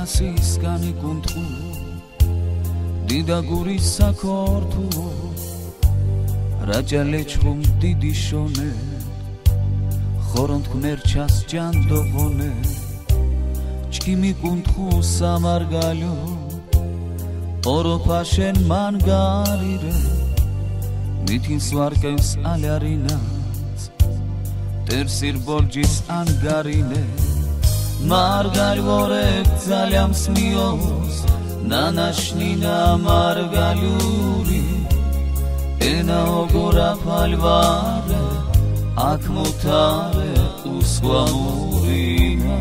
კასისგან იკუნთხო დიდაგურის საქორთო რაჯალეჩხომ დიდი შონე ხორონთ მერჩას ჯანდოღონე ჩქიმი კუნთხო სამარგალო ოროფაშენ მანგარირე მითინს ვარკევს ალარინას ტერსირ ბოლჯის ანგარინე მარგალვორეკ ძალям სმიოს ნანაშნინა მარგალური ენა ოგორა ფალვარე აქ მუთარე უსვამურინა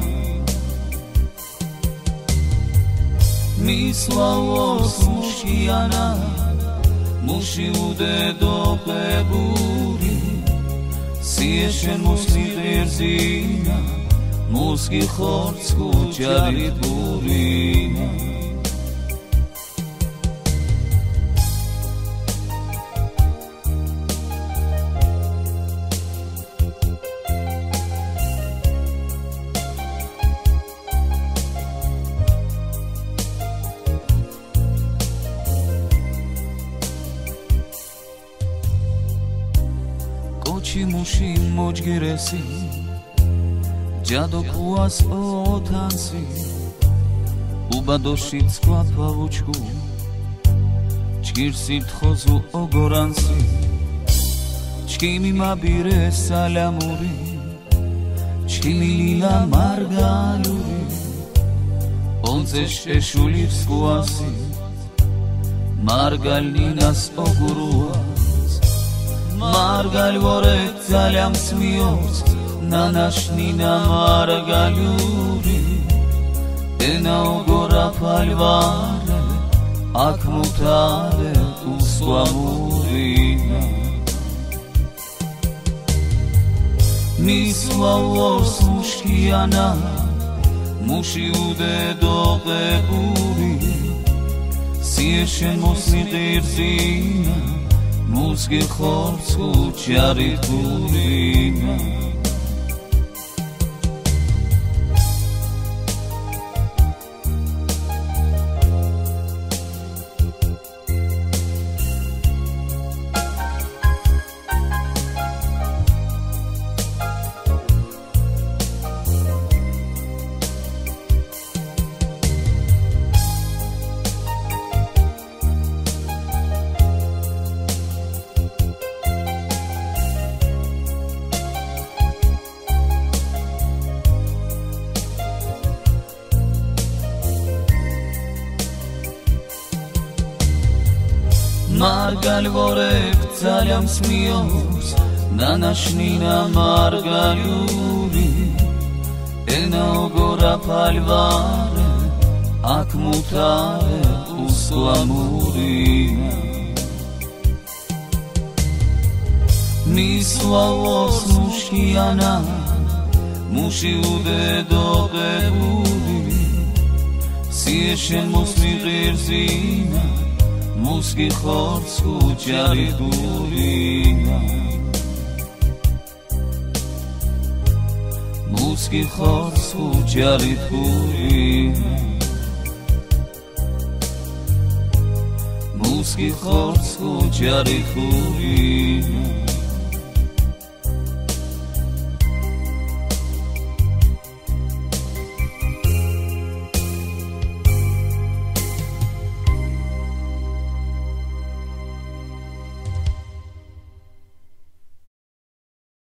მისლავოს მუშიანა მუში უდედო ყებური სიეშენ მუსლი ღერზინა მუსკი ხორცქუ ჯარიდურინა მუში მოჯგერესი ჯადო ქუას ოთანსი უბადოში ცქვა ფავუჩკუ ჯგირსი თხოზუ ოგორანსი ჩქიმი მაბირე სალამური ჩქიმი ლილა მარგალური ონზე შეშული სქუასი მარგალინას ოგურუა მარგალვორეკ ძალям სმიოს ნანაშნინა მარგალური ენა ოგორა ფალვარე აქ მუთარე უსვამურინა მისლავოს მუშიანა მუში უდედო ყებური სიეშენ მოსლი ღერზინა მუსკი ხორცქუ ჯარიდურინა მარგალვორეკ ძალям სმიოს ნანაშნინა მარგალური ენა ოგორა ფალვარე აქ მუთარე უსვამურინა მისლავოს მუშიანა მუში უდედო ყებური სიეშენ მოსლი ღერზინა მუსკი ხორცქუ ჯარიდურინა მუსკი ხორცქუ ჯარიდურინა მუსკი ხორცქუ ჯარიდურინა